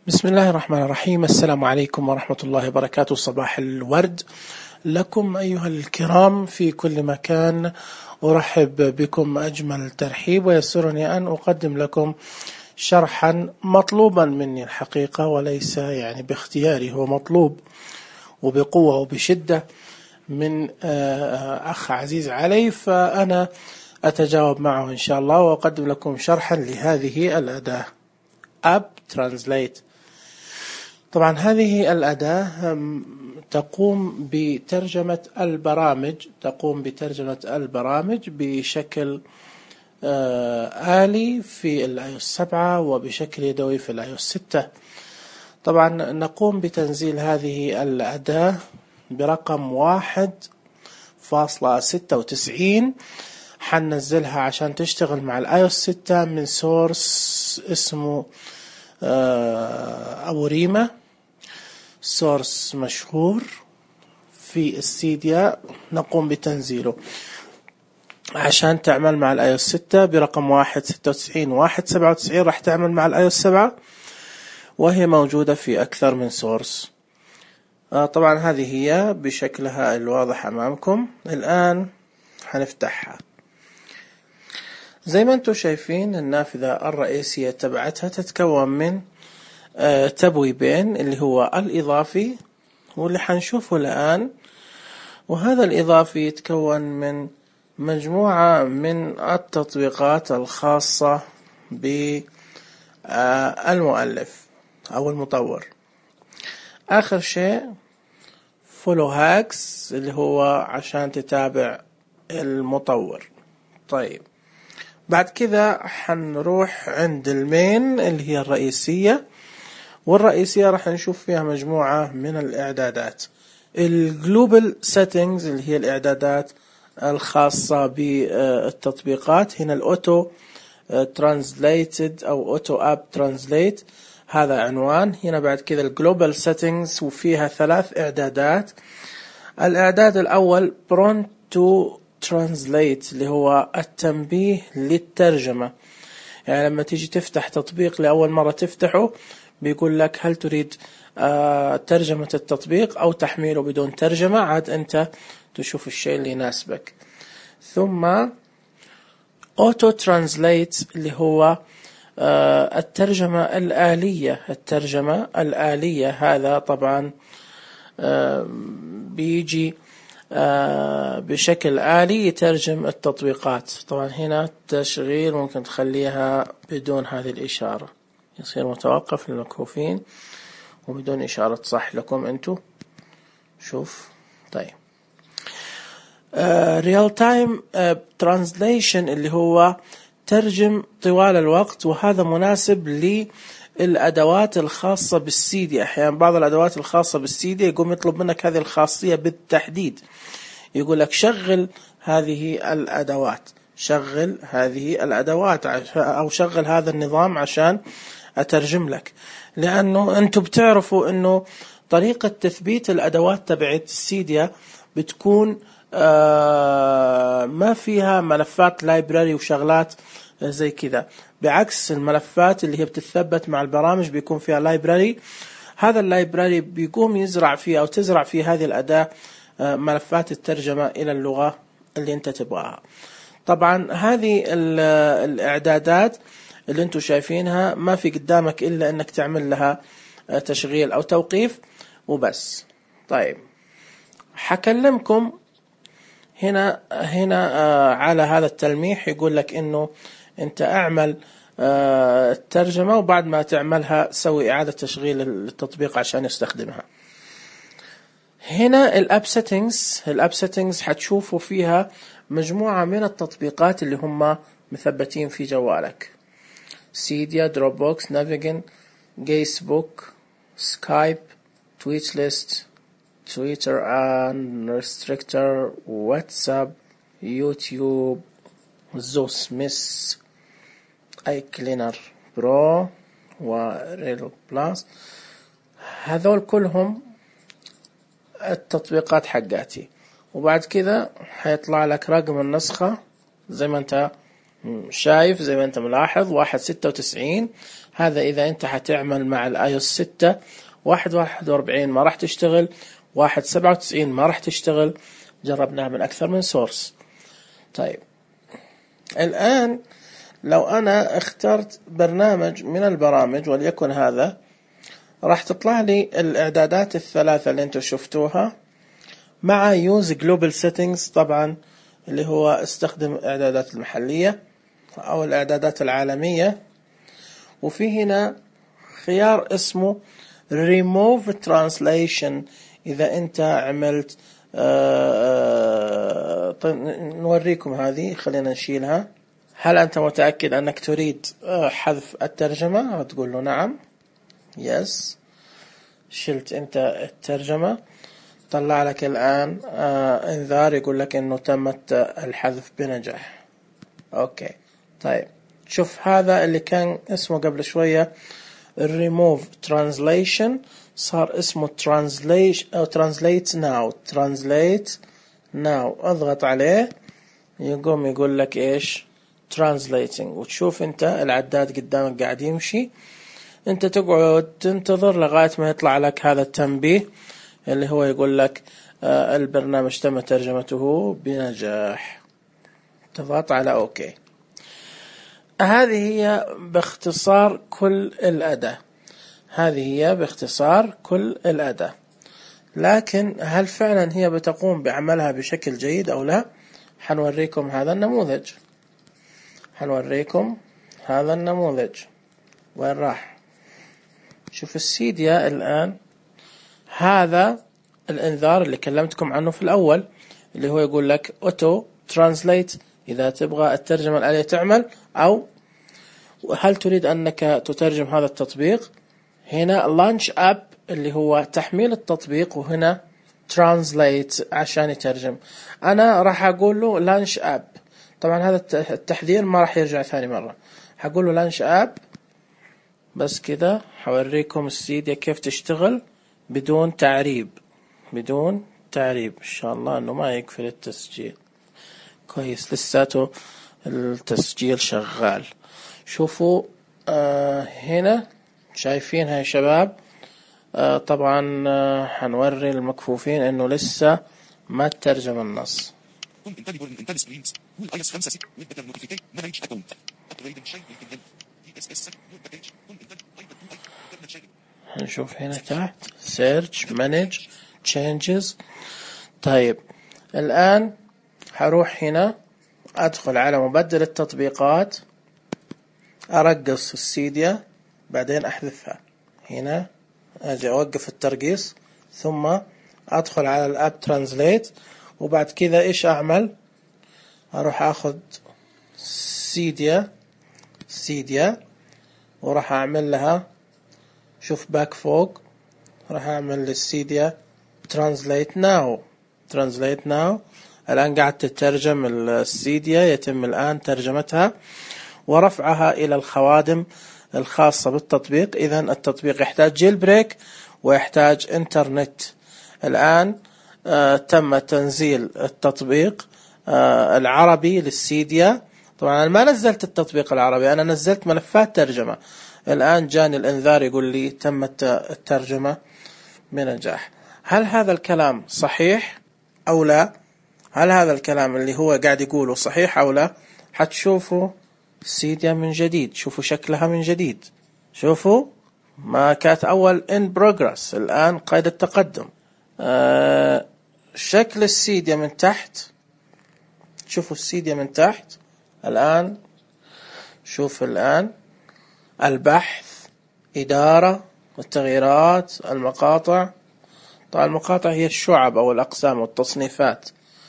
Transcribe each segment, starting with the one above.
بسم الله الرحمن الرحيم. السلام عليكم ورحمة الله وبركاته. صباح الورد لكم أيها الكرام في كل مكان. أرحب بكم أجمل ترحيب، ويسرني أن أقدم لكم شرحا مطلوبا مني الحقيقة، وليس يعني باختياري، هو مطلوب وبقوة وبشدة من أخ عزيز علي، فأنا أتجاوب معه إن شاء الله وأقدم لكم شرحا لهذه الأداة App Translate. طبعا هذه الأداة تقوم بترجمة البرامج بشكل آلي في iOS 7 وبشكل يدوي في iOS 6. طبعا نقوم بتنزيل هذه الأداة برقم 1.96. حننزلها عشان تشتغل مع iOS 6 من سورس اسمه أوريما، سورس مشهور في السيديا. نقوم بتنزيله عشان تعمل مع iOS 6 برقم 1.96 1.97. راح تعمل مع iOS 7 وهي موجودة في أكثر من سورس. طبعا هذه هي بشكلها الواضح أمامكم. الآن هنفتحها. زي ما انتم شايفين النافذة الرئيسية تبعتها تتكون من تبويبين، اللي هو الإضافي واللي حنشوفه الآن، وهذا الإضافي يتكون من مجموعة من التطبيقات الخاصة بالمؤلف أو المطور. آخر شيء فولو هاكس اللي هو عشان تتابع المطور. طيب بعد كذا حنروح عند المين اللي هي الرئيسية، والرئيسية راح نشوف فيها مجموعة من الإعدادات. الجلوبال سيتنجز اللي هي الإعدادات الخاصة بالتطبيقات. هنا الأوتو ترانسليتد أو أوتو أب ترانسليت، هذا عنوان. هنا بعد كذا الجلوبال سيتنجز وفيها 3 إعدادات. الإعداد الأول برونت تو ترانسليت اللي هو التنبيه للترجمة. يعني لما تيجي تفتح تطبيق لأول مرة تفتحه بيقول لك هل تريد ترجمة التطبيق أو تحميله بدون ترجمة، عاد أنت تشوف الشيء اللي يناسبك. ثم Auto Translate اللي هو الترجمة الآلية. هذا طبعا بيجي بشكل آلي يترجم التطبيقات. طبعا هنا التشغيل ممكن تخليها بدون هذه الإشارة، يصير متوقف للمكفوفين وبدون إشارة صح لكم أنتو. شوف طيب real time translation اللي هو ترجم طوال الوقت، وهذا مناسب للأدوات الخاصة بالسيدي. أحيانا بعض الأدوات الخاصة بالسيدي يقوم يطلب منك هذه الخاصية بالتحديد، يقول لك شغل هذه الأدوات أو شغل هذا النظام عشان أترجم لك. لأنه أنتم بتعرفوا أنه طريقة تثبيت الأدوات تبعت السيديا بتكون ما فيها ملفات لايبراري وشغلات زي كذا، بعكس الملفات اللي هي بتثبت مع البرامج بيكون فيها لايبراري. هذا اللايبراري بيقوم يزرع فيه أو تزرع فيه هذه الأداة ملفات الترجمة إلى اللغة اللي أنت تبغاها. طبعا هذه الإعدادات اللي أنتم شايفينها ما في قدامك إلا أنك تعمل لها تشغيل أو توقيف وبس. طيب حكلمكم هنا على هذا التلميح، يقول لك إنه أنت أعمل الترجمة وبعد ما تعملها سوي إعادة تشغيل التطبيق عشان يستخدمها. هنا الاب سيتنجز حتشوفوا فيها مجموعة من التطبيقات اللي هم مثبتين في جوالك: سيديا، دروببوكس، نافيجن، جيسبوك، سكايب، تويتش ليست، تويتر ان ريستريكتور، واتساب، يوتيوب، زوسميث، اي كلينر برو، وريل بلاس. هذول كلهم التطبيقات حقاتي. وبعد كذا حيطلع لك رقم النسخة زي ما انت شايف زي ما انت ملاحظ 1.96. هذا اذا انت حتعمل مع الايوس 6. 1.41 ما راح تشتغل. 1.97 ما راح تشتغل. جربناها من اكثر من سورس. طيب الان لو انا اخترت برنامج من البرامج وليكن هذا، راح تطلع لي الاعدادات الثلاثة اللي انتم شفتوها مع Use Global Settings، طبعا اللي هو استخدم الاعدادات المحلية او الاعدادات العالمية. وفي هنا خيار اسمه Remove Translation. اذا انت عملت طيب نوريكم هذه، خلينا نشيلها. هل انت متأكد انك تريد حذف الترجمة؟ تقول له نعم، يس. شلت انت الترجمة، طلع لك الآن انذار يقول لك انه تمت الحذف بنجاح. اوكي طيب شوف هذا اللي كان اسمه قبل شوية remove translation صار اسمه translate او translate now. اضغط عليه يقوم يقول لك ايش translating، وتشوف انت العداد قدامك قاعد يمشي. انت تقعد تنتظر لغاية ما يطلع لك هذا التنبيه اللي هو يقول لك البرنامج تم ترجمته بنجاح. تضغط على اوكي. هذه هي باختصار كل الأداة. لكن هل فعلا هي بتقوم بعملها بشكل جيد او لا؟ حنوريكم هذا النموذج. وين راح؟ شوف السيديا الآن، هذا الانذار اللي كلمتكم عنه في الأول اللي هو يقول لك أوتو ترانسليت إذا تبغى الترجمة الآلية تعمل، أو هل تريد أنك تترجم هذا التطبيق. هنا لانش أب اللي هو تحميل التطبيق، وهنا ترانسليت عشان يترجم. أنا راح أقول له لانش أب. طبعا هذا التحذير ما راح يرجع ثاني مرة. هقول له لانش أب بس كذا. حوريكم السيديا كيف تشتغل بدون تعريب. إن شاء الله أنه ما يقفل التسجيل. كويس، لساته التسجيل شغال. شوفوا هنا شايفينها يا شباب. طبعا حنوري المكفوفين أنه لسه ما ترجم النص. هنشوف هنا تحت search manage changes. طيب الآن هروح هنا أدخل على مبدل التطبيقات، أرقص السيديا بعدين أحذفها. هنا أجي أوقف الترقيص ثم أدخل على الأب ترانزليت، وبعد كذا إيش أعمل؟ أروح أخذ سيديا وراح أعمل لها، شوف باك فوق، راح أعمل للسيديا ترانزليت ناو. الآن قاعد تترجم السيديا، يتم الآن ترجمتها ورفعها إلى الخوادم الخاصة بالتطبيق. إذن التطبيق يحتاج جيل بريك ويحتاج إنترنت. الآن تم تنزيل التطبيق العربي للسيديا. طبعا أنا ما نزلت التطبيق العربي، أنا نزلت ملفات ترجمة. الآن جاني الإنذار يقول لي تمت الترجمة بنجاح. هل هذا الكلام صحيح أو لا؟ هل هذا الكلام اللي هو قاعد يقوله صحيح أو لا؟ حتشوفوا سيديا من جديد، شوفوا شكلها من جديد. شوفوا ما كانت أول in progress، الآن قيد التقدم. شكل السيديا من تحت، شوفوا السيديا من تحت. الآن شوف الآن البحث، إدارة، التغييرات، المقاطع. طبعا المقاطع هي الشعب أو الأقسام والتصنيفات.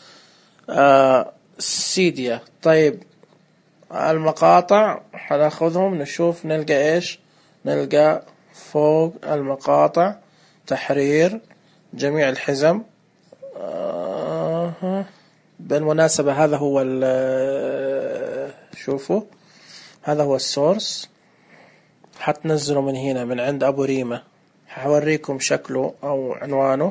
سيديا. طيب المقاطع هناخذهم نشوف، نلقى إيش؟ نلقى فوق المقاطع تحرير جميع الحزم. بالمناسبة هذا هو شوفوا هذا هو السورس. حتنزله من هنا من عند أبو ريمة. هوريكم شكله أو عنوانه.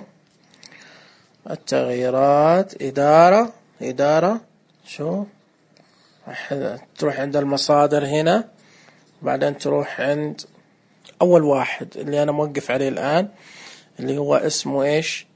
التغييرات، إدارة. شو تروح عند المصادر هنا، بعدين تروح عند أول واحد اللي أنا موقف عليه الآن، اللي هو اسمه إيش؟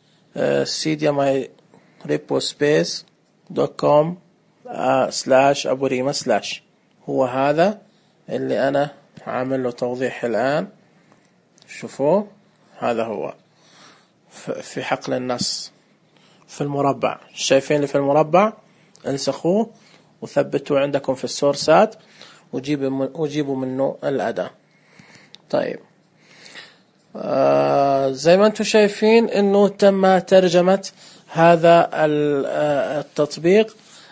cydia.com/aburima/ هو هذا اللي أنا عامل له توضيح الآن. شوفوا هذا هو في حقل النص في المربع، شايفين اللي في المربع؟ انسخوه وثبتوه عندكم في السورسات وجيبوا منه الأداة. طيب زي ما انتم شايفين انه تم ترجمة هذا التطبيق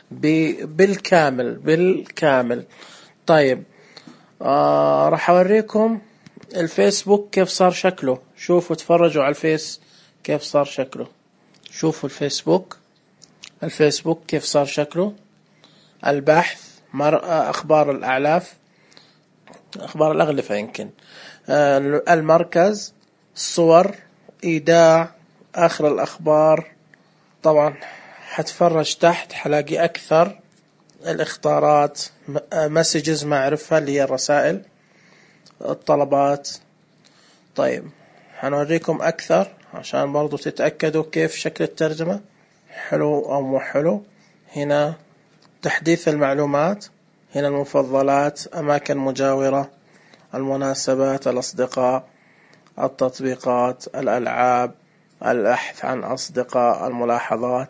بالكامل. طيب راح اوريكم الفيسبوك كيف صار شكله. شوفوا تفرجوا على الفيس كيف صار شكله. شوفوا الفيسبوك كيف صار شكله. البحث، اخبار الاعلاف، اخبار الاغلفة يمكن، المركز، الصور، ايداع، اخر الاخبار. طبعا حتفرج تحت حلاقي اكثر الاختارات، مسجز معرفة اللي هي الرسائل، الطلبات. طيب هنوريكم اكثر عشان برضو تتأكدوا كيف شكل الترجمة، حلو او مو حلو. هنا تحديث المعلومات، هنا المفضلات، اماكن مجاورة، المناسبات، الأصدقاء، التطبيقات، الألعاب، البحث عن أصدقاء، الملاحظات،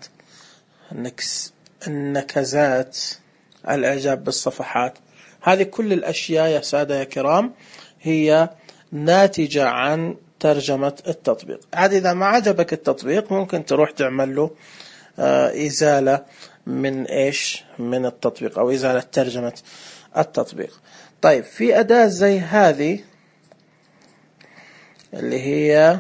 النكزات، الإعجاب بالصفحات. هذه كل الأشياء يا سادة يا كرام هي ناتجة عن ترجمة التطبيق. عاد إذا ما عجبك التطبيق ممكن تروح تعمل له إزالة من التطبيق، أو إزالة ترجمة التطبيق. طيب في أداة زي هذه اللي هي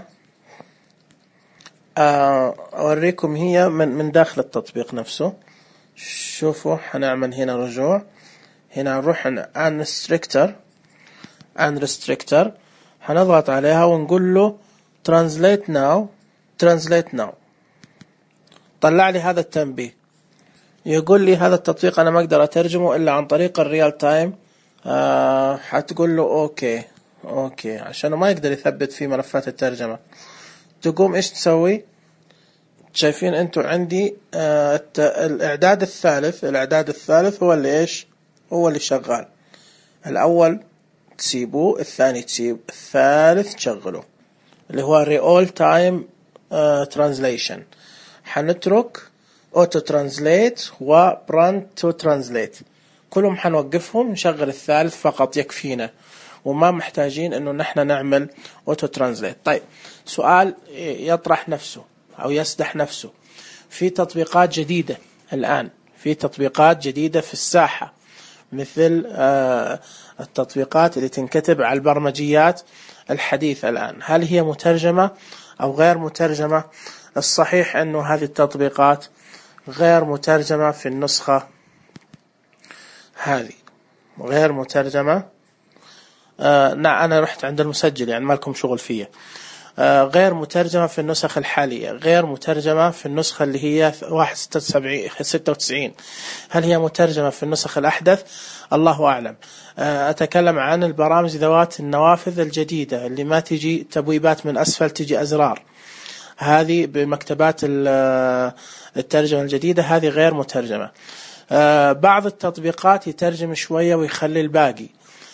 أوريكم هي من داخل التطبيق نفسه. شوفوا حنعمل هنا رجوع، هنا نروح عن unrestrictor، حنضغط عليها ونقول له translate now. طلع لي هذا التنبيه، يقول لي هذا التطبيق أنا ما أقدر أترجمه إلا عن طريق الريال تايم. حتقول له أوكي عشان ما يقدر يثبت في ملفات الترجمة. تقوم إيش تسوي؟ شايفين أنتوا عندي الإعداد الثالث هو اللي هو اللي شغال. الأول تسيبوه، الثاني تسيب، الثالث تشغله، اللي هو real time translation. حنترك auto translate و print to translate، كلهم حنوقفهم، نشغل الثالث فقط يكفينا، وما محتاجين انه نحن نعمل auto translate. طيب سؤال يطرح نفسه او يسدح نفسه، في تطبيقات جديدة الآن، في تطبيقات جديدة في الساحة، مثل التطبيقات اللي تنكتب على البرمجيات الحديثة الآن. هل هي مترجمة أو غير مترجمة؟ الصحيح أنه هذه التطبيقات غير مترجمة في النسخة هذه، غير مترجمة. نعم أنا رحت عند المسجل، يعني ما لكم شغل فيه. غير مترجمة في النسخ الحالية، غير مترجمة في النسخة اللي هي 1.96. هل هي مترجمة في النسخ الأحدث؟ الله أعلم. أتكلم عن البرامج ذوات النوافذ الجديدة اللي ما تجي تبويبات من أسفل، تجي أزرار، هذه بمكتبات الترجمة الجديدة، هذه غير مترجمة. بعض التطبيقات يترجم شوية ويخلي الباقي.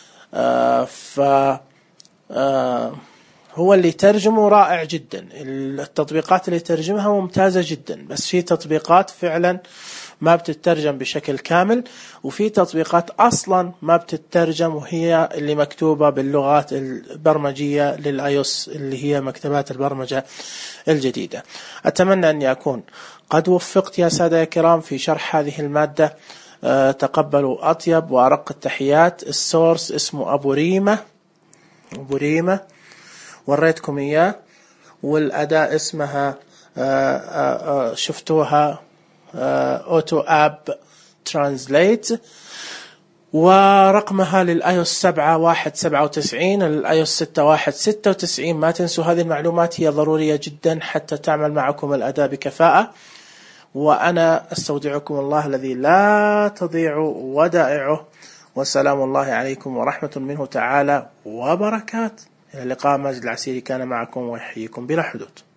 هو اللي يترجمه رائع جدا، التطبيقات اللي ترجمها ممتازة جدا، بس في تطبيقات فعلا ما بتترجم بشكل كامل، وفي تطبيقات أصلا ما بتترجم وهي اللي مكتوبة باللغات البرمجية للآيوس اللي هي مكتبات البرمجة الجديدة. أتمنى أني أكون قد وفقت يا سادة يا كرام في شرح هذه المادة. تقبلوا أطيب وأرق التحيات. السورس اسمه أبو ريمة، وريتكم إياه، والأداة اسمها شفتوها أوتو آب ترانزليت، ورقمها للآيوس 7.1.97 للآيوس 6.1.96. ما تنسوا هذه المعلومات، هي ضرورية جدا حتى تعمل معكم الأداة بكفاءة. وأنا أستودعكم الله الذي لا تضيع ودائعه، والسلام الله عليكم ورحمة منه تعالى وبركاته. إلى اللقاء. ماجد العسيري كان معكم ويحييكم بلا حدود.